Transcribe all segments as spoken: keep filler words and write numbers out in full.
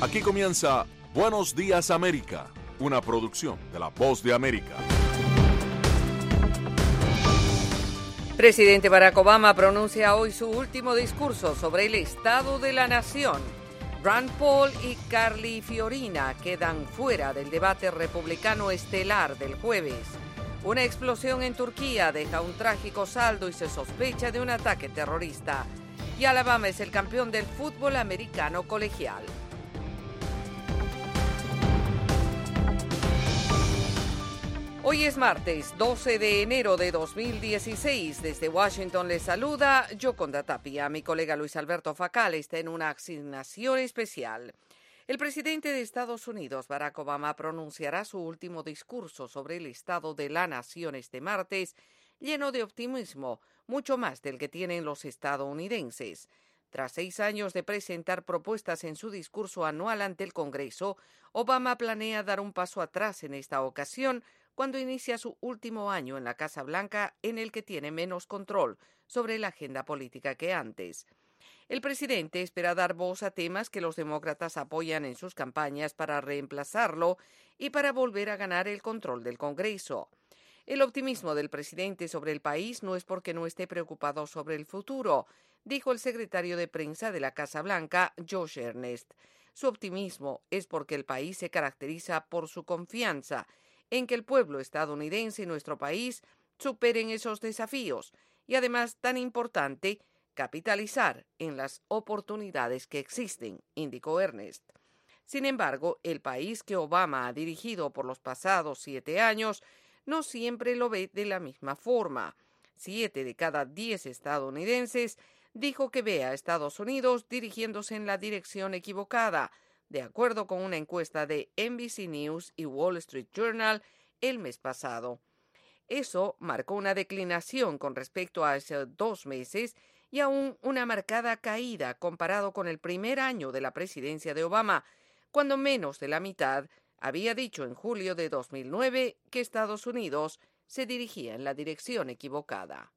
Aquí comienza Buenos Días América, una producción de La Voz de América. Presidente Barack Obama pronuncia hoy su último discurso sobre el estado de la nación. Rand Paul y Carly Fiorina quedan fuera del debate republicano estelar del jueves. Una explosión en Turquía deja un trágico saldo y se sospecha de un ataque terrorista. Y Alabama es el campeón del fútbol americano colegial. Hoy es martes, doce de enero de dos mil dieciséis. Desde Washington les saluda Yoconda Tapia. Mi colega Luis Alberto Facal está en una asignación especial. El presidente de Estados Unidos, Barack Obama, pronunciará su último discurso sobre el estado de la nación este martes, lleno de optimismo, mucho más del que tienen los estadounidenses. Tras seis años de presentar propuestas en su discurso anual ante el Congreso, Obama planea dar un paso atrás en esta ocasión, cuando inicia su último año en la Casa Blanca, en el que tiene menos control sobre la agenda política que antes. El presidente espera dar voz a temas que los demócratas apoyan en sus campañas para reemplazarlo y para volver a ganar el control del Congreso. El optimismo del presidente sobre el país no es porque no esté preocupado sobre el futuro, dijo el secretario de prensa de la Casa Blanca, Josh Earnest. Su optimismo es porque el país se caracteriza por su confianza en que el pueblo estadounidense y nuestro país superen esos desafíos y, además, tan importante, capitalizar en las oportunidades que existen, indicó Earnest. Sin embargo, el país que Obama ha dirigido por los pasados siete años no siempre lo ve de la misma forma. Siete de cada diez estadounidenses dijo que ve a Estados Unidos dirigiéndose en la dirección equivocada, de acuerdo con una encuesta de N B C News y Wall Street Journal el mes pasado. Eso marcó una declinación con respecto a hace dos meses y aún una marcada caída comparado con el primer año de la presidencia de Obama, cuando menos de la mitad había dicho en julio de dos mil nueve que Estados Unidos se dirigía en la dirección equivocada.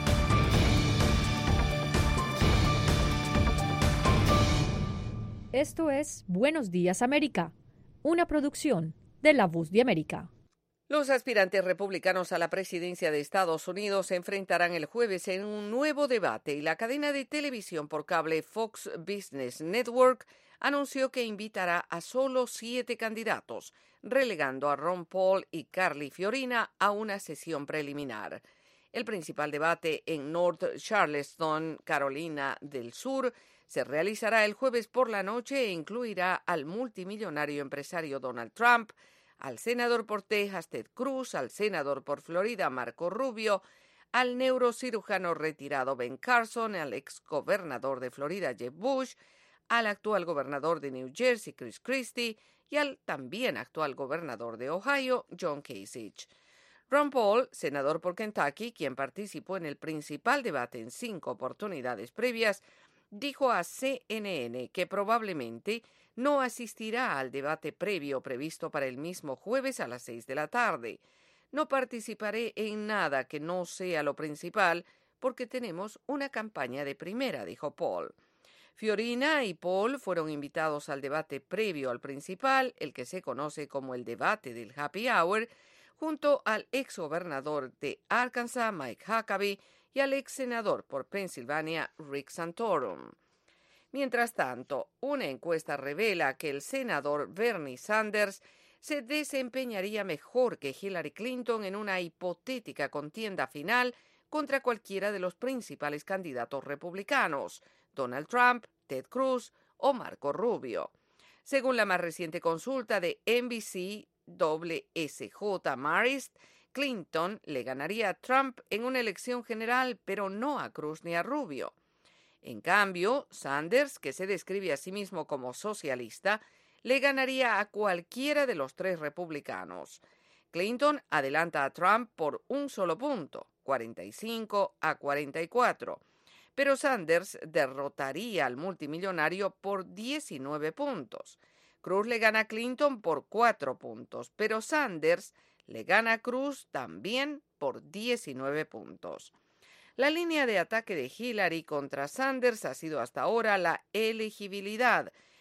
Esto es Buenos Días América, una producción de La Voz de América. Los aspirantes republicanos a la presidencia de Estados Unidos se enfrentarán el jueves en un nuevo debate y la cadena de televisión por cable Fox Business Network anunció que invitará a solo siete candidatos, relegando a Ron Paul y Carly Fiorina a una sesión preliminar. El principal debate en North Charleston, Carolina del Sur, se realizará el jueves por la noche e incluirá al multimillonario empresario Donald Trump, al senador por Texas Ted Cruz, al senador por Florida Marco Rubio, al neurocirujano retirado Ben Carson, al exgobernador de Florida Jeb Bush, al actual gobernador de New Jersey Chris Christie y al también actual gobernador de Ohio John Kasich. Ron Paul, senador por Kentucky, quien participó en el principal debate en cinco oportunidades previas, dijo a C N N que probablemente no asistirá al debate previo previsto para el mismo jueves a las seis de la tarde. No participaré en nada que no sea lo principal porque tenemos una campaña de primera, dijo Paul. Fiorina y Paul fueron invitados al debate previo al principal, el que se conoce como el debate del Happy Hour, junto al exgobernador de Arkansas, Mike Huckabee, y al ex senador por Pensilvania, Rick Santorum. Mientras tanto, una encuesta revela que el senador Bernie Sanders se desempeñaría mejor que Hillary Clinton en una hipotética contienda final contra cualquiera de los principales candidatos republicanos, Donald Trump, Ted Cruz o Marco Rubio. Según la más reciente consulta de N B C W S J Marist, Clinton le ganaría a Trump en una elección general, pero no a Cruz ni a Rubio. En cambio, Sanders, que se describe a sí mismo como socialista, le ganaría a cualquiera de los tres republicanos. Clinton adelanta a Trump por un solo punto, cuarenta y cinco a cuarenta y cuatro, pero Sanders derrotaría al multimillonario por diecinueve puntos. Cruz le gana a Clinton por cuatro puntos, pero Sanders le gana a Cruz también por diecinueve puntos. La línea de ataque de Hillary contra Sanders ha sido hasta ahora la elegibilidad,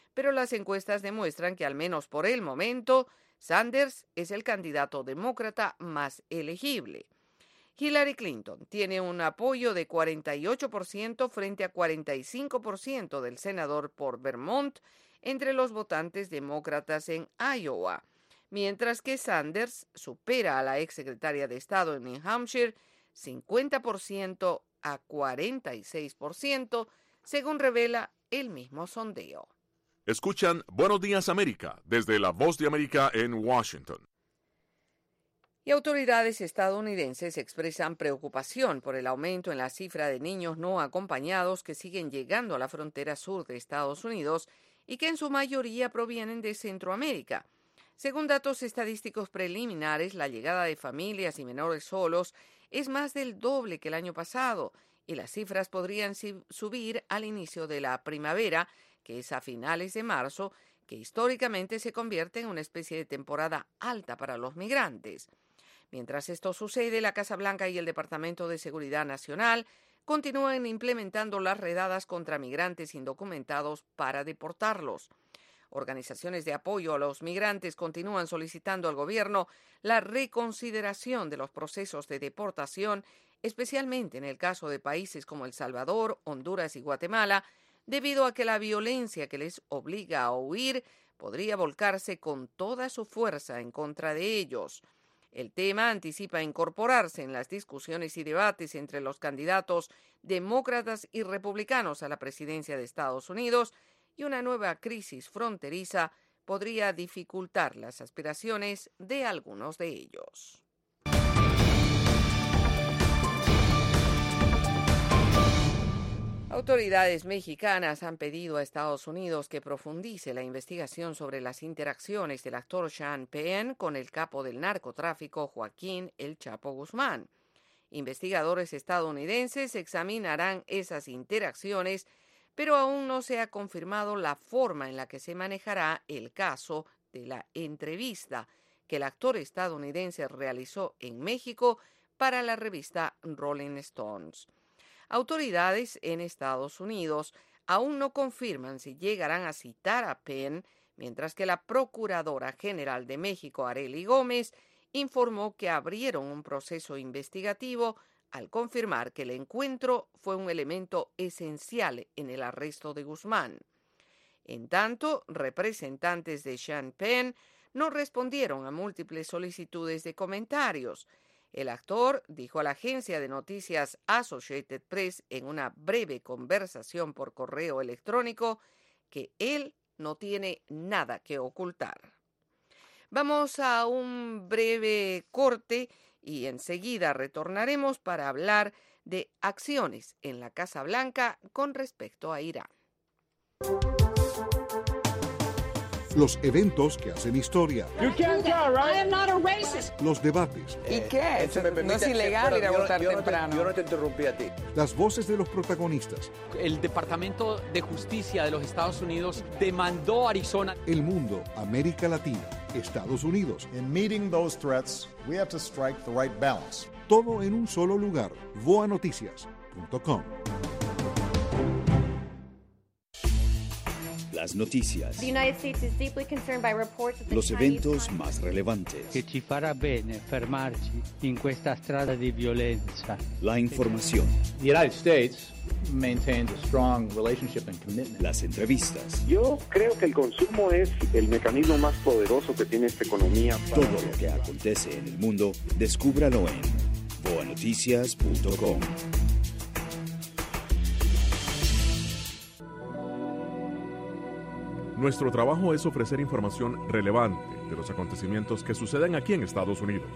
pero las encuestas demuestran que al menos por el momento Sanders es el candidato demócrata más elegible. Hillary Clinton tiene un apoyo de cuarenta y ocho por ciento frente a cuarenta y cinco por ciento del senador por Vermont entre los votantes demócratas en Iowa, mientras que Sanders supera a la exsecretaria de Estado en New Hampshire cincuenta por ciento a cuarenta y seis por ciento, según revela el mismo sondeo. Escuchan Buenos Días América desde La Voz de América en Washington. Y autoridades estadounidenses expresan preocupación por el aumento en la cifra de niños no acompañados que siguen llegando a la frontera sur de Estados Unidos y que en su mayoría provienen de Centroamérica. Según datos estadísticos preliminares, la llegada de familias y menores solos es más del doble que el año pasado y las cifras podrían subir al inicio de la primavera, que es a finales de marzo, que históricamente se convierte en una especie de temporada alta para los migrantes. Mientras esto sucede, la Casa Blanca y el Departamento de Seguridad Nacional continúan implementando las redadas contra migrantes indocumentados para deportarlos. Organizaciones de apoyo a los migrantes continúan solicitando al gobierno la reconsideración de los procesos de deportación, especialmente en el caso de países como El Salvador, Honduras y Guatemala, debido a que la violencia que les obliga a huir podría volcarse con toda su fuerza en contra de ellos. El tema anticipa incorporarse en las discusiones y debates entre los candidatos demócratas y republicanos a la presidencia de Estados Unidos, y una nueva crisis fronteriza podría dificultar las aspiraciones de algunos de ellos. Autoridades mexicanas han pedido a Estados Unidos que profundice la investigación sobre las interacciones del actor Sean Penn con el capo del narcotráfico Joaquín El Chapo Guzmán. Investigadores estadounidenses examinarán esas interacciones, pero aún no se ha confirmado la forma en la que se manejará el caso de la entrevista que el actor estadounidense realizó en México para la revista Rolling Stones. Autoridades en Estados Unidos aún no confirman si llegarán a citar a Penn, mientras que la Procuradora General de México, Arely Gómez, informó que abrieron un proceso investigativo al confirmar que el encuentro fue un elemento esencial en el arresto de Guzmán. En tanto, representantes de Sean Penn no respondieron a múltiples solicitudes de comentarios. El actor dijo a la agencia de noticias Associated Press en una breve conversación por correo electrónico que él no tiene nada que ocultar. Vamos a un breve corte y enseguida retornaremos para hablar de acciones en la Casa Blanca con respecto a Irán. Los eventos que hacen historia. You can't tell, right? I am not a racist. Los debates. ¿Y qué? Eh, no es ilegal ir a votar yo temprano. No te, yo no te interrumpí a ti. Las voces de los protagonistas. El Departamento de Justicia de los Estados Unidos demandó a Arizona. El mundo, América Latina, Estados Unidos. In meeting those threats, we have to strike the right balance. Todo en un solo lugar. voa noticias punto com. Las noticias, los eventos más relevantes, che ci farà bene fermarci in questa strada di violenza. La información, The United States maintains a strong relationship and commitment. Las entrevistas. Yo creo que el consumo es el mecanismo más poderoso que tiene esta economía. Todo lo que acontece en el mundo, descúbralo en voa noticias punto com. Nuestro trabajo es ofrecer información relevante de los acontecimientos que suceden aquí en Estados Unidos.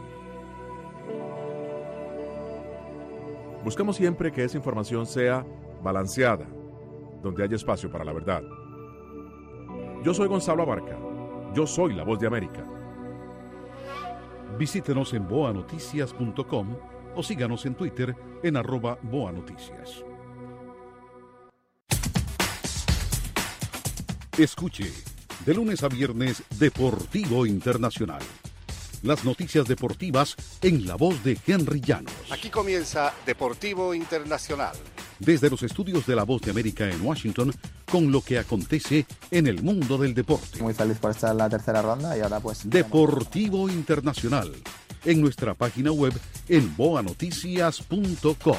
Buscamos siempre que esa información sea balanceada, donde haya espacio para la verdad. Yo soy Gonzalo Abarca. Yo soy la Voz de América. Visítenos en voa noticias punto com o síganos en Twitter en arroba boanoticias. Escuche, de lunes a viernes, Deportivo Internacional. Las noticias deportivas en la voz de Henry Llanos. Aquí comienza Deportivo Internacional. Desde los estudios de La Voz de América en Washington, con lo que acontece en el mundo del deporte. Muy feliz por estar en la tercera ronda y ahora pues... Deportivo Internacional, en nuestra página web en boa noticias punto com.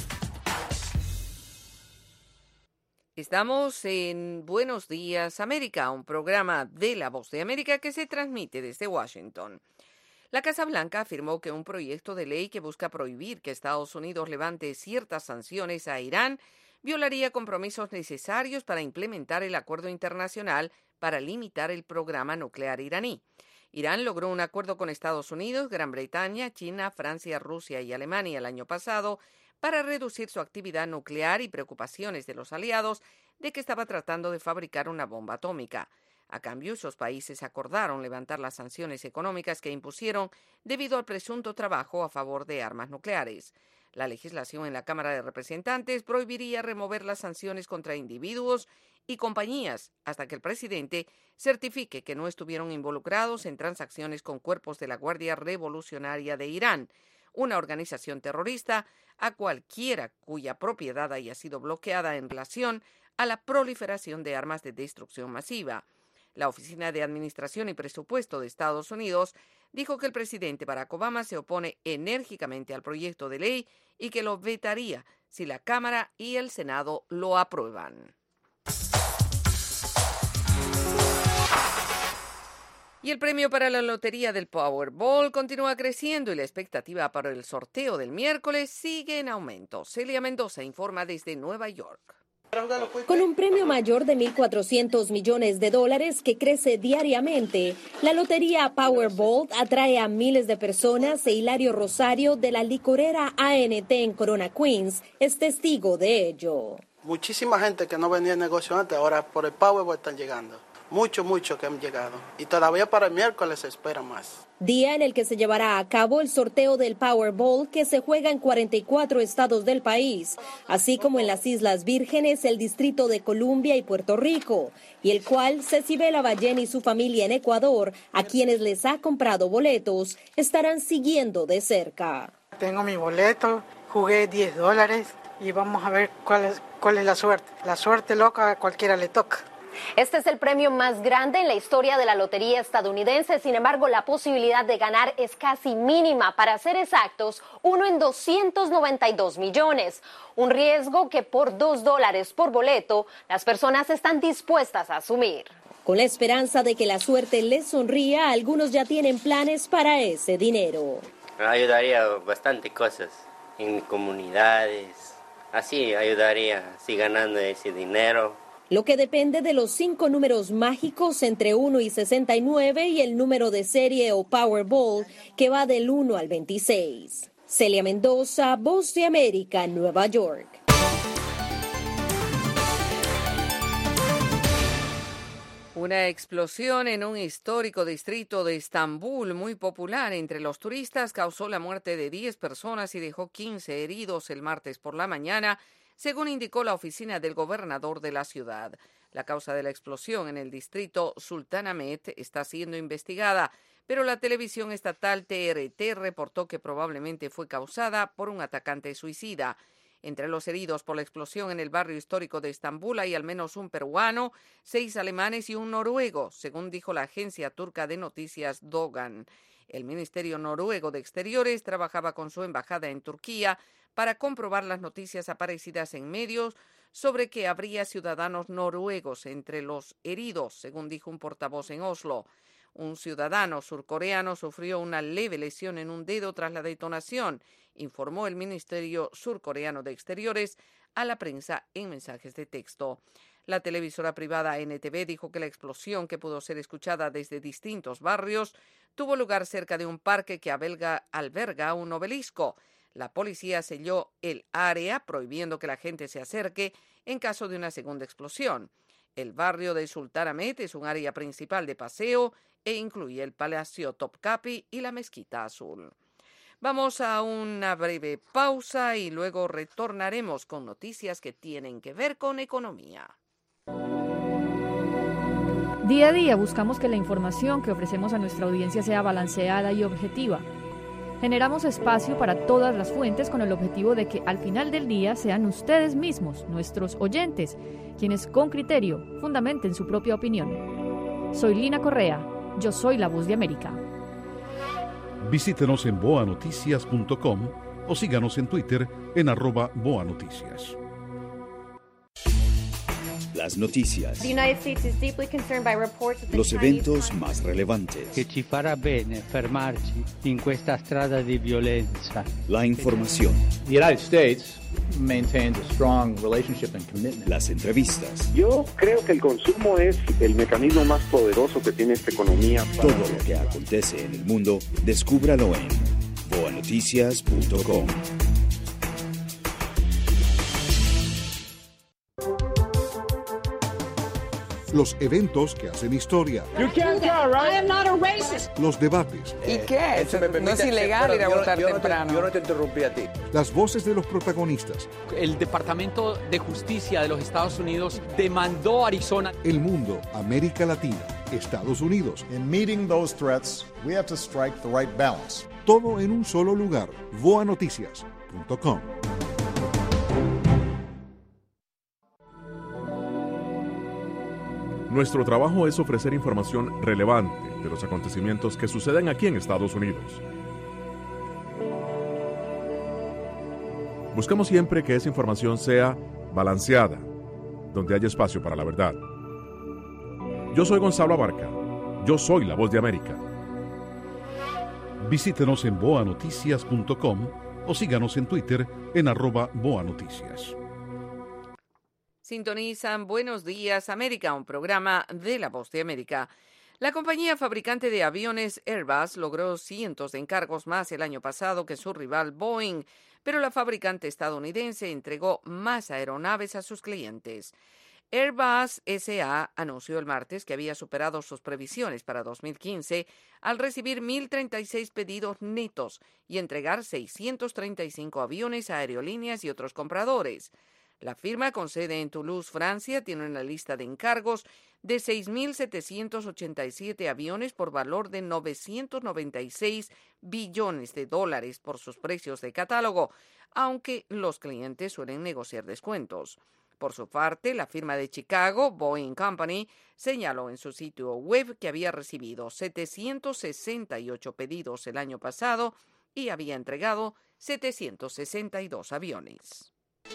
Estamos en Buenos Días América, un programa de La Voz de América que se transmite desde Washington. La Casa Blanca afirmó que un proyecto de ley que busca prohibir que Estados Unidos levante ciertas sanciones a Irán violaría compromisos necesarios para implementar el acuerdo internacional para limitar el programa nuclear iraní. Irán logró un acuerdo con Estados Unidos, Gran Bretaña, China, Francia, Rusia y Alemania el año pasado para reducir su actividad nuclear y preocupaciones de los aliados de que estaba tratando de fabricar una bomba atómica. A cambio, esos países acordaron levantar las sanciones económicas que impusieron debido al presunto trabajo a favor de armas nucleares. La legislación en la Cámara de Representantes prohibiría remover las sanciones contra individuos y compañías hasta que el presidente certifique que no estuvieron involucrados en transacciones con cuerpos de la Guardia Revolucionaria de Irán, una organización terrorista a cualquiera cuya propiedad haya sido bloqueada en relación a la proliferación de armas de destrucción masiva. La Oficina de Administración y Presupuesto de Estados Unidos dijo que el presidente Barack Obama se opone enérgicamente al proyecto de ley y que lo vetaría si la Cámara y el Senado lo aprueban. Y el premio para la lotería del Powerball continúa creciendo y la expectativa para el sorteo del miércoles sigue en aumento. Celia Mendoza informa desde Nueva York. Con un premio mayor de mil cuatrocientos millones de dólares que crece diariamente, la lotería Powerball atrae a miles de personas e Hilario Rosario de la licorera A N T en Corona, Queens, es testigo de ello. Muchísima gente que no venía en negocio antes, ahora por el Powerball están llegando. Mucho, mucho que han llegado. Y todavía para el miércoles se espera más. Día en el que se llevará a cabo el sorteo del Powerball que se juega en cuarenta y cuatro estados del país, así como en las Islas Vírgenes, el Distrito de Columbia y Puerto Rico, y el cual Cecibel Ballén y su familia en Ecuador, a quienes les ha comprado boletos, estarán siguiendo de cerca. Tengo mi boleto, jugué diez dólares y vamos a ver cuál es, cuál es la suerte. La suerte loca a cualquiera le toca. Este es el premio más grande en la historia de la lotería estadounidense, sin embargo la posibilidad de ganar es casi mínima, para ser exactos, uno en doscientos noventa y dos millones, un riesgo que por dos dólares por boleto las personas están dispuestas a asumir. Con la esperanza de que la suerte les sonría, algunos ya tienen planes para ese dinero. Ayudaría bastante cosas en comunidades, así ayudaría, así ganando ese dinero. Lo que depende de los cinco números mágicos entre uno y sesenta y nueve y el número de serie o Powerball que va del uno al veintiséis. Celia Mendoza, Voz de América, Nueva York. Una explosión en un histórico distrito de Estambul muy popular entre los turistas causó la muerte de diez personas y dejó quince heridos el martes por la mañana, según indicó la oficina del gobernador de la ciudad. La causa de la explosión en el distrito Sultanahmet está siendo investigada, pero la televisión estatal T R T reportó que probablemente fue causada por un atacante suicida. Entre los heridos por la explosión en el barrio histórico de Estambul hay al menos un peruano, seis alemanes y un noruego, según dijo la agencia turca de noticias Dogan. El Ministerio Noruego de Exteriores trabajaba con su embajada en Turquía para comprobar las noticias aparecidas en medios sobre que habría ciudadanos noruegos entre los heridos, según dijo un portavoz en Oslo. Un ciudadano surcoreano sufrió una leve lesión en un dedo tras la detonación, informó el Ministerio Surcoreano de Exteriores a la prensa en mensajes de texto. La televisora privada N T V dijo que la explosión, que pudo ser escuchada desde distintos barrios, tuvo lugar cerca de un parque que alberga, alberga un obelisco. La policía selló el área, prohibiendo que la gente se acerque en caso de una segunda explosión. El barrio de Sultanahmet es un área principal de paseo e incluye el Palacio Topkapi y la Mezquita Azul. Vamos a una breve pausa y luego retornaremos con noticias que tienen que ver con economía. Día a día buscamos que la información que ofrecemos a nuestra audiencia sea balanceada y objetiva. Generamos espacio para todas las fuentes con el objetivo de que al final del día sean ustedes mismos, nuestros oyentes, quienes con criterio fundamenten su propia opinión. Soy Lina Correa, yo soy la Voz de América. Visítenos en boa noticias punto com o síganos en Twitter en arroba boanoticias. Las noticias, los eventos más relevantes, che ci farà bene fermarci in questa strada di violenza. La información, The United States maintains a strong relationship and commitment. Las entrevistas. Yo creo que el consumo es el mecanismo más poderoso que tiene esta economía. Todo lo que acontece en el mundo, descúbralo en boa noticias punto com. Los eventos que hacen historia. You can't go, right? I am not a racist. Los debates. ¿Y qué? Eso no es ilegal ir a votar temprano. Yo no te interrumpí a ti. Las voces de los protagonistas. El Departamento de Justicia de los Estados Unidos demandó a Arizona. El mundo, América Latina, Estados Unidos. In meeting those threats, we have to strike the right balance. Todo en un solo lugar. boa noticias punto com. Nuestro trabajo es ofrecer información relevante de los acontecimientos que suceden aquí en Estados Unidos. Buscamos siempre que esa información sea balanceada, donde haya espacio para la verdad. Yo soy Gonzalo Abarca. Yo soy la Voz de América. Visítenos en boa noticias punto com o síganos en Twitter en arroba boanoticias. Sintonizan Buenos Días América, un programa de La Voz de América. La compañía fabricante de aviones Airbus logró cientos de encargos más el año pasado que su rival Boeing, pero la fabricante estadounidense entregó más aeronaves a sus clientes. Airbus S A anunció el martes que había superado sus previsiones para dos mil quince al recibir mil treinta y seis pedidos netos y entregar seiscientos treinta y cinco aviones a aerolíneas y otros compradores. La firma, con sede en Toulouse, Francia, tiene una lista de encargos de seis mil setecientos ochenta y siete aviones por valor de novecientos noventa y seis billones de dólares por sus precios de catálogo, aunque los clientes suelen negociar descuentos. Por su parte, la firma de Chicago, Boeing Company, señaló en su sitio web que había recibido setecientos sesenta y ocho pedidos el año pasado y había entregado setecientos sesenta y dos aviones.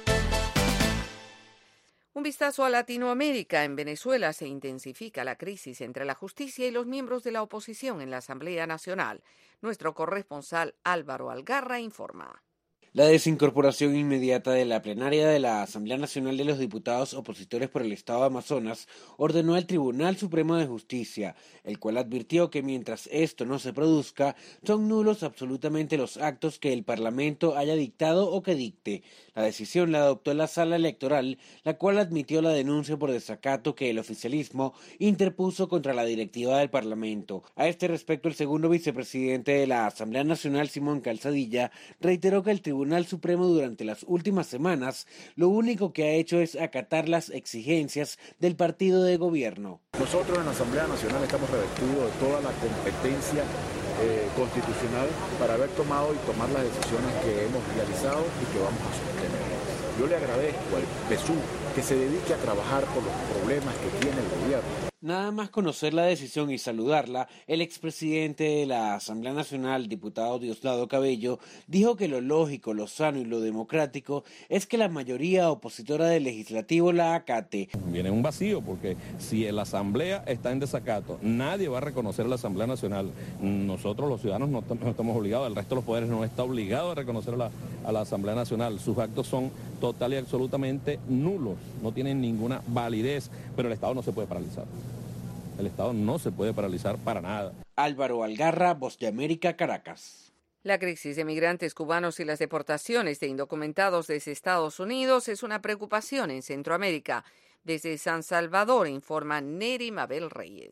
Un vistazo a Latinoamérica. En Venezuela se intensifica la crisis entre la justicia y los miembros de la oposición en la Asamblea Nacional. Nuestro corresponsal Álvaro Algarra informa. La desincorporación inmediata de la plenaria de la Asamblea Nacional de los Diputados opositores por el Estado de Amazonas ordenó al Tribunal Supremo de Justicia, el cual advirtió que mientras esto no se produzca, son nulos absolutamente los actos que el Parlamento haya dictado o que dicte. La decisión la adoptó la Sala Electoral, la cual admitió la denuncia por desacato que el oficialismo interpuso contra la directiva del Parlamento. A este respecto, el segundo vicepresidente de la Asamblea Nacional, Simón Calzadilla, reiteró que el Tribunal Tribunal Supremo durante las últimas semanas lo único que ha hecho es acatar las exigencias del partido de gobierno. Nosotros en la Asamblea Nacional estamos revestidos de toda la competencia eh, constitucional para haber tomado y tomar las decisiones que hemos realizado y que vamos a sostener. Yo le agradezco al P S U que se dedique a trabajar por los problemas que tiene el gobierno. Nada más conocer la decisión y saludarla, el expresidente de la Asamblea Nacional, diputado Diosdado Cabello, dijo que lo lógico, lo sano y lo democrático es que la mayoría opositora del legislativo la acate. Viene un vacío porque si la Asamblea está en desacato, nadie va a reconocer a la Asamblea Nacional. Nosotros los ciudadanos no, no estamos obligados, el resto de los poderes no está obligado a reconocer a la, a la Asamblea Nacional. Sus actos son total y absolutamente nulos, no tienen ninguna validez, pero el Estado no se puede paralizar. El Estado no se puede paralizar para nada. Álvaro Algarra, Voz de América, Caracas. La crisis de migrantes cubanos y las deportaciones de indocumentados desde Estados Unidos es una preocupación en Centroamérica. Desde San Salvador informa Neri Mabel Reyes.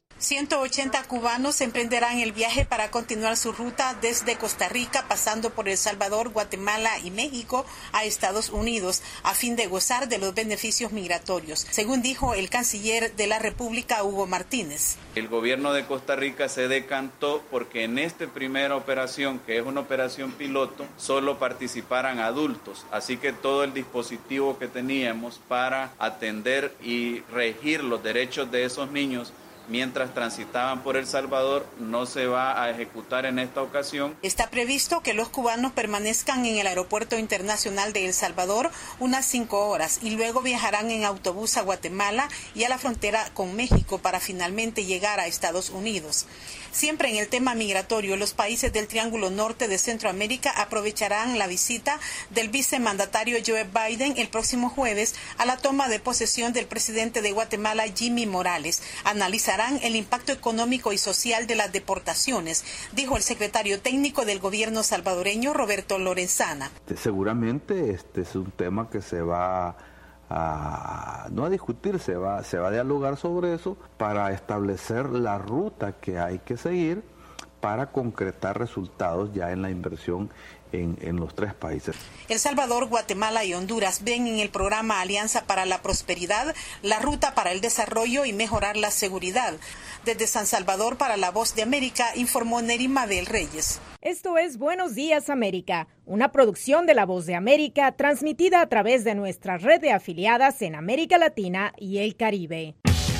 ciento ochenta cubanos emprenderán el viaje para continuar su ruta desde Costa Rica, pasando por El Salvador, Guatemala y México a Estados Unidos, a fin de gozar de los beneficios migratorios, según dijo el canciller de la República, Hugo Martínez. El gobierno de Costa Rica se decantó porque en esta primera operación, que es una operación piloto, solo participaran adultos, así que todo el dispositivo que teníamos para atender y regir los derechos de esos niños mientras transitaban por El Salvador no se va a ejecutar en esta ocasión. Está previsto que los cubanos permanezcan en el Aeropuerto Internacional de El Salvador unas cinco horas y luego viajarán en autobús a Guatemala y a la frontera con México para finalmente llegar a Estados Unidos. Siempre en el tema migratorio, los países del Triángulo Norte de Centroamérica aprovecharán la visita del vicemandatario Joe Biden el próximo jueves a la toma de posesión del presidente de Guatemala, Jimmy Morales. Analizarán el impacto económico y social de las deportaciones, dijo el secretario técnico del gobierno salvadoreño, Roberto Lorenzana. Seguramente este es un tema que se va a, no a discutir, se va, se va a dialogar sobre eso para establecer la ruta que hay que seguir para concretar resultados ya en la inversión En, en los tres países. El Salvador, Guatemala y Honduras ven en el programa Alianza para la Prosperidad la ruta para el desarrollo y mejorar la seguridad. Desde San Salvador, para La Voz de América, informó Neri Mabel Reyes. Esto es Buenos Días América, una producción de La Voz de América transmitida a través de nuestra red de afiliadas en América Latina y el Caribe.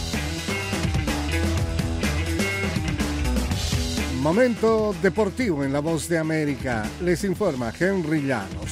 Momento deportivo en La Voz de América. Les informa Henry Llanos.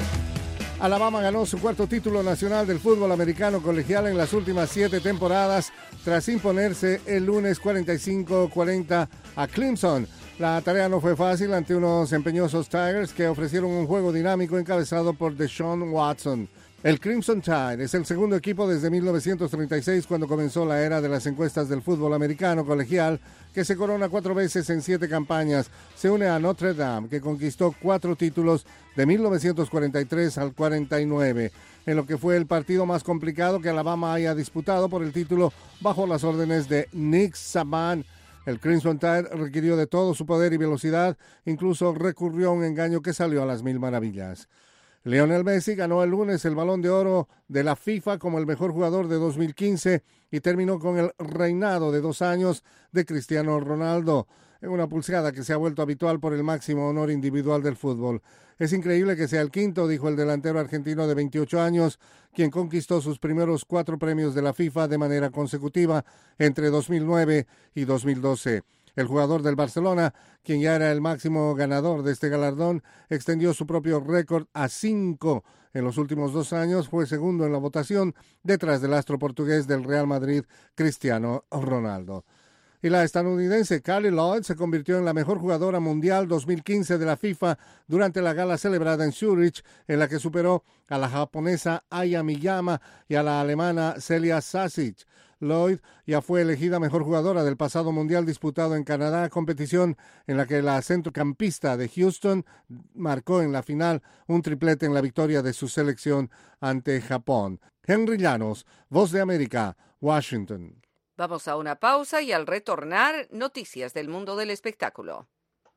Alabama ganó su cuarto título nacional del fútbol americano colegial en las últimas siete temporadas tras imponerse el lunes cuarenta y cinco cuarenta a Clemson. La tarea no fue fácil ante unos empeñosos Tigers que ofrecieron un juego dinámico encabezado por Deshaun Watson. El Crimson Tide es el segundo equipo desde mil novecientos treinta y seis, cuando comenzó la era de las encuestas del fútbol americano colegial, que se corona cuatro veces en siete campañas. Se une a Notre Dame, que conquistó cuatro títulos de mil novecientos cuarenta y tres al cuarenta y nueve, en lo que fue el partido más complicado que Alabama haya disputado por el título bajo las órdenes de Nick Saban. El Crimson Tide requirió de todo su poder y velocidad, incluso recurrió a un engaño que salió a las mil maravillas. Lionel Messi ganó el lunes el Balón de Oro de la FIFA como el mejor jugador de dos mil quince y terminó con el reinado de dos años de Cristiano Ronaldo, en una pulseada que se ha vuelto habitual por el máximo honor individual del fútbol. Es increíble que sea el quinto, dijo el delantero argentino de veintiocho años, quien conquistó sus primeros cuatro premios de la FIFA de manera consecutiva entre dos mil nueve y dos mil doce. El jugador del Barcelona, quien ya era el máximo ganador de este galardón, extendió su propio récord a cinco. En los últimos dos años fue segundo en la votación, detrás del astro portugués del Real Madrid, Cristiano Ronaldo. Y la estadounidense Carly Lloyd se convirtió en la mejor jugadora mundial dos mil quince de la FIFA durante la gala celebrada en Zurich, en la que superó a la japonesa Aya Miyama y a la alemana Celia Sasic. Lloyd ya fue elegida mejor jugadora del pasado mundial disputado en Canadá, competición en la que la centrocampista de Houston marcó en la final un triplete en la victoria de su selección ante Japón. Henry Llanos, Voz de América, Washington. Vamos a una pausa y al retornar, noticias del mundo del espectáculo.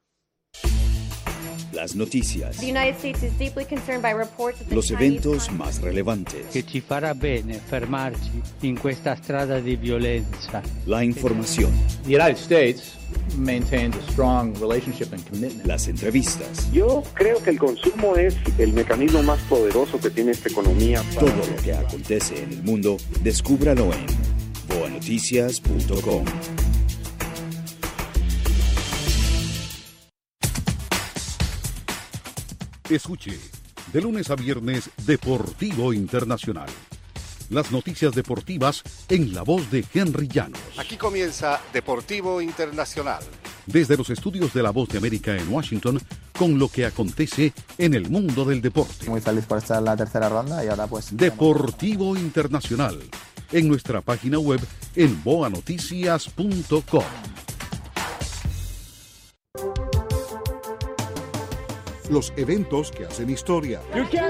Las noticias. Los eventos más relevantes. Che ci farà bene fermarci in questa strada di violenza. La información. The United States maintains a strong relationship and commitment. Las entrevistas. Yo creo que el consumo es el mecanismo más poderoso que tiene esta economía. Todo lo que acontece en el mundo, descúbralo en boa noticias punto com. Escuche, de lunes a viernes, Deportivo Internacional. Las noticias deportivas en la voz de Henry Llanos. Aquí comienza Deportivo Internacional. Desde los estudios de La Voz de América en Washington, con lo que acontece en el mundo del deporte. Muy feliz por estar en la tercera ronda y ahora pues... Deportivo Internacional, en nuestra página web en boa noticias punto com. los eventos que hacen historia,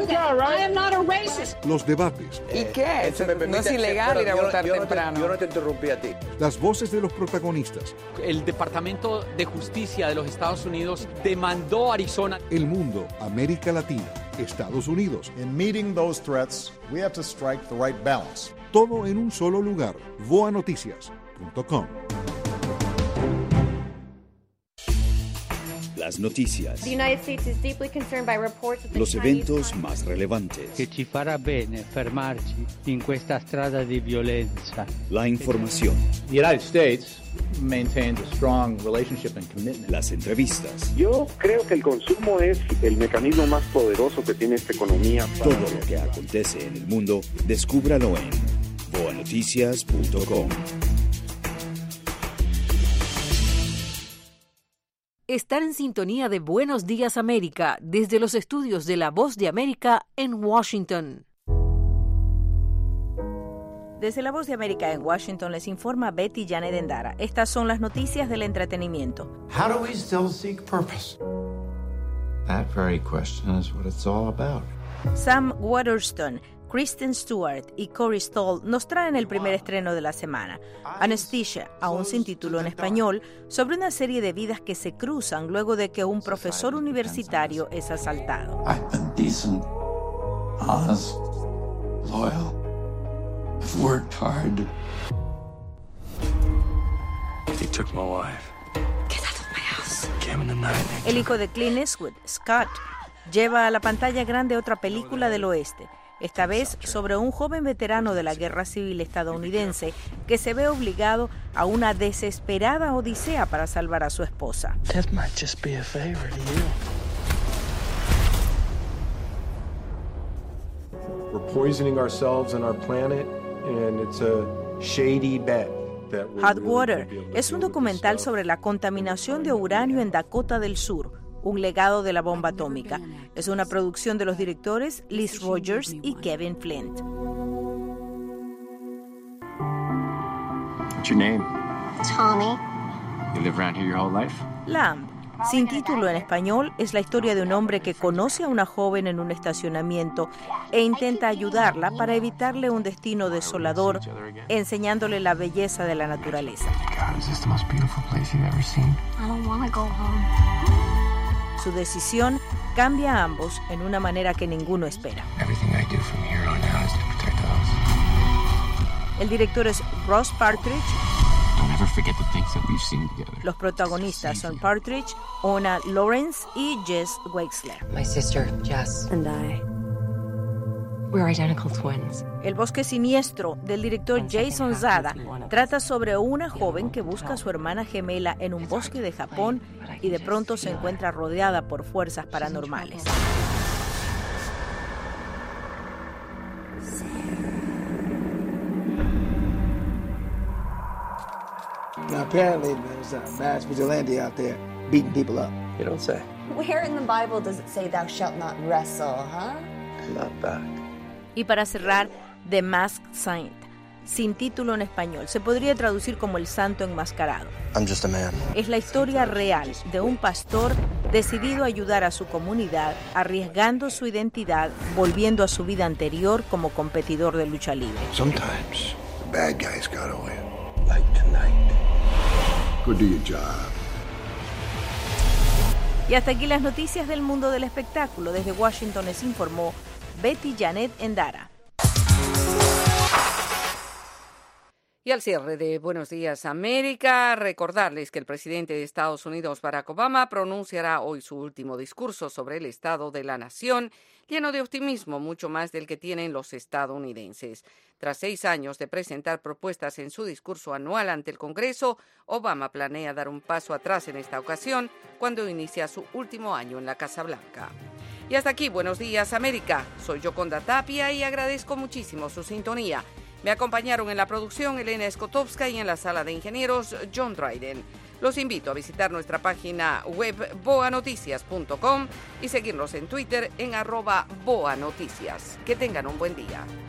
los debates. ¿Y qué? No es ilegal ir a votar temprano. Yo no te interrumpí a ti. Las voces de los protagonistas. El Departamento de Justicia de los Estados Unidos demandó a Arizona. El mundo, América Latina, Estados Unidos. In meeting those threats, we have to strike the right balance. Todo en un solo lugar. voa noticias punto com. Las noticias. Los eventos más relevantes. Che ci farà bene fermarci in questa strada di violenza. La información. The United States maintains a strong relationship and commitment. Las entrevistas. Yo creo que el consumo es el mecanismo más poderoso que tiene esta economía. Para... Todo lo que acontece en el mundo, descúbralo en voa noticias punto com. Están en sintonía de Buenos Días América desde los estudios de La Voz de América en Washington. Desde La Voz de América en Washington les informa Betty Janet Endara. Estas son las noticias del entretenimiento. How do we still seek purpose? That very question is what it's all about. Sam Waterston, Kristen Stewart y Corey Stoll nos traen el primer estreno de la semana, Anesthesia, aún sin título en español, sobre una serie de vidas que se cruzan luego de que un profesor universitario es asaltado. I've been decent, honest, loyal. I've worked hard. He took my wife. Get out of my house. Came in the night. El hijo de Clint Eastwood, Scott, lleva a la pantalla grande otra película del oeste, esta vez sobre un joven veterano de la Guerra Civil estadounidense que se ve obligado a una desesperada odisea para salvar a su esposa. That might just be a favor to you. We're poisoning ourselves and our planet, and it's a shady bet. Hot Water es un documental sobre la contaminación de uranio en Dakota del Sur, un legado de la bomba atómica. Es una producción de los directores Liz Rogers y Kevin Flint. What's your name? Tommy. You live around here your whole life? Lamb, sin título en español, es la historia de un hombre que conoce a una joven en un estacionamiento e intenta ayudarla para evitarle un destino desolador, enseñándole la belleza de la naturaleza. God, is this the most beautiful place you've ever seen? I don't want to go home. Su decisión cambia a ambos en una manera que ninguno espera. El director es Ross Partridge. Los protagonistas son Partridge, Ona Lawrence y Jess Wexler. My sister, Jess, and I, we're identical twins. El bosque siniestro del director Jason Zada trata sobre una joven que busca a su hermana gemela en un bosque de Japón y de pronto se encuentra rodeada por fuerzas paranormales. Now apparently there's a mass vigilante out there beating people up. You don't say. Where in the Bible does it say thou shalt not wrestle, huh? Not back. Y para cerrar, The Masked Saint, sin título en español. Se podría traducir como El Santo Enmascarado. I'm just a man. Es la historia real de un pastor decidido a ayudar a su comunidad, arriesgando su identidad, volviendo a su vida anterior como competidor de lucha libre. Sometimes the bad guys gotta win. Like tonight. Go do your job. Y hasta aquí las noticias del mundo del espectáculo. Desde Washington les informó Betty Janet Endara. Y al cierre de Buenos Días América, recordarles que el presidente de Estados Unidos, Barack Obama, pronunciará hoy su último discurso sobre el estado de la nación, lleno de optimismo, mucho más del que tienen los estadounidenses. Tras seis años de presentar propuestas en su discurso anual ante el Congreso, Obama planea dar un paso atrás en esta ocasión cuando inicia su último año en la Casa Blanca. Y hasta aquí, Buenos Días América. Soy Yoconda Tapia y agradezco muchísimo su sintonía. Me acompañaron en la producción Elena Escotovska y en la sala de ingenieros John Dryden. Los invito a visitar nuestra página web boa noticias punto com y seguirnos en Twitter en arroba boanoticias. Que tengan un buen día.